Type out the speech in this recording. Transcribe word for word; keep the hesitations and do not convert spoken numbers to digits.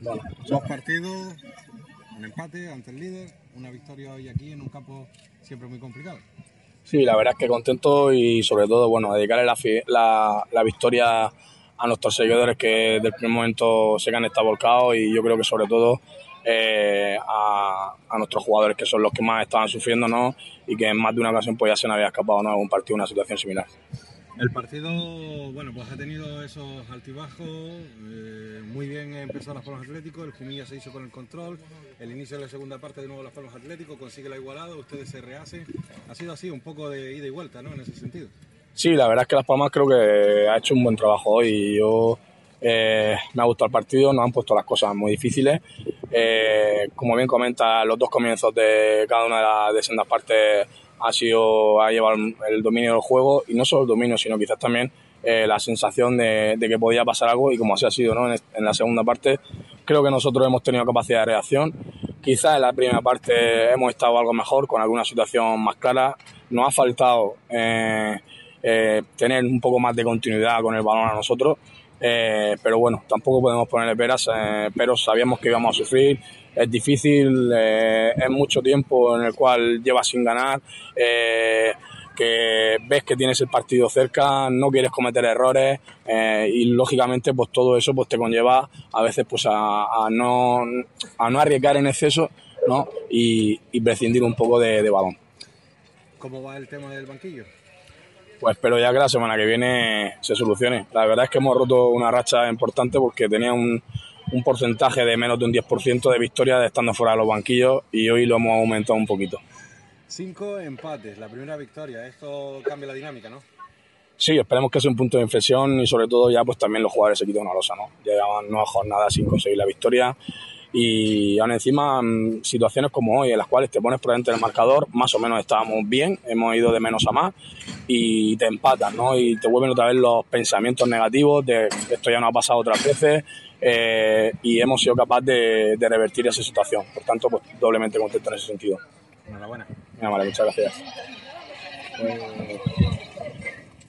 Bueno, Dos partidos, un empate ante el líder, una victoria hoy aquí en un campo siempre muy complicado. Sí, la verdad es que contento y sobre todo, bueno, dedicarle la, la, la victoria a nuestros seguidores que desde el primer momento se han estado volcados, y yo creo que sobre todo eh, a, a nuestros jugadores, que son los que más estaban sufriendo, ¿no? Y que en más de una ocasión pues ya se nos había escapado, ¿no?, algún partido, una situación similar. El partido, bueno, pues ha tenido esos altibajos, eh, muy bien empezó Las Palmas Atlético, el Jumilla se hizo con el control, el inicio de la segunda parte de nuevo Las Palmas Atlético, consigue la igualada, ustedes se rehacen, ha sido así, un poco de ida y vuelta, ¿no?, en ese sentido. Sí, la verdad es que Las Palmas creo que ha hecho un buen trabajo hoy y yo eh, me ha gustado el partido, nos han puesto las cosas muy difíciles. Eh, como bien comenta, los dos comienzos de cada una de las de sendas partes ha sido ha llevado el dominio del juego, y no solo el dominio, sino quizás también eh, la sensación de, de que podía pasar algo, y como así ha sido, ¿no?, en, en la segunda parte creo que nosotros hemos tenido capacidad de reacción. Quizás en la primera parte hemos estado algo mejor, con alguna situación más clara. Nos ha faltado eh, eh, tener un poco más de continuidad con el balón a nosotros, eh, pero bueno, tampoco podemos ponerle peras, eh, pero sabíamos que íbamos a sufrir. Es difícil, eh, es mucho tiempo en el cual llevas sin ganar, eh, que ves que tienes el partido cerca, no quieres cometer errores, eh, y lógicamente pues todo eso pues te conlleva a veces pues a, a no a no arriesgar en exceso, ¿no?, y, y prescindir un poco de, de balón. ¿Cómo va el tema del banquillo? Pues espero ya que la semana que viene se solucione. La verdad es que hemos roto una racha importante, porque tenía un, un porcentaje de menos de un diez por ciento de victorias de estando fuera de los banquillos, y hoy lo hemos aumentado un poquito. Cinco empates, la primera victoria, esto cambia la dinámica, ¿no? Sí, esperemos que sea un punto de inflexión, y sobre todo ya pues también los jugadores se quiten una losa, ¿no? Llevan nueve jornadas sin conseguir la victoria, y aún encima situaciones como hoy, en las cuales te pones por delante del marcador, más o menos estábamos bien, hemos ido de menos a más y te empatan, ¿no? Y te vuelven otra vez los pensamientos negativos de esto ya no ha pasado otras veces, eh, y hemos sido capaces de, de revertir esa situación. Por tanto, pues doblemente contento en ese sentido. Enhorabuena. Vale, muchas gracias. Pues...